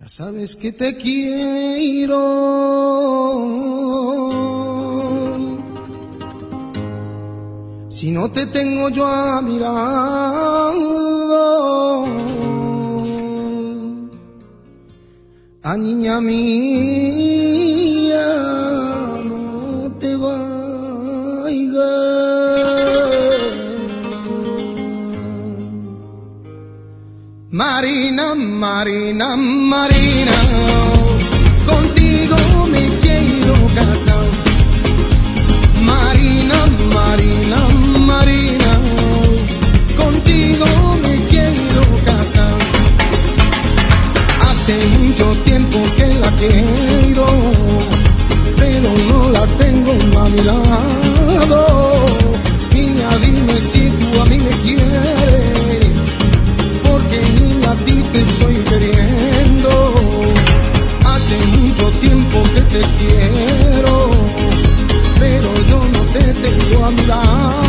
Sabes que te quiero, si no te tengo yo a mi lado, a niña mía, no te vayas. Marina, Marina, Marina, contigo me quiero casar. Marina, Marina, Marina, contigo me quiero casar. Hace mucho tiempo que la quiero, pero no la tengo a mi lado. Niña, dime si tú a mí me quieres, porque niña, a ti te estoy queriendo. Hace mucho tiempo que te quiero, pero yo no te tengo a mi lado.